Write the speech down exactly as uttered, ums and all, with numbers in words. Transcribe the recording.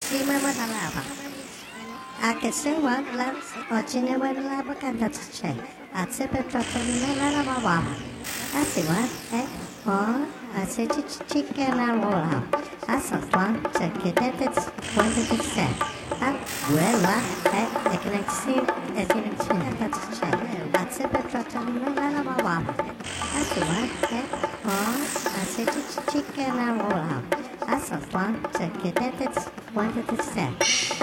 cinema da lava. Aqueceu a lava, o cinema da lava canta c'è. A sempre troppo nella lava lava. A si va, eh, o a se ci ci che na rola. A sa tuan, c'è che dete quando ti c'è. A quella è e che ne si e che ne si ne c'è. A sempre troppo nella lava lava. A si va, eh, o a se ci ci che na rola. A sa tuan, c'è che dete quando ti c'è.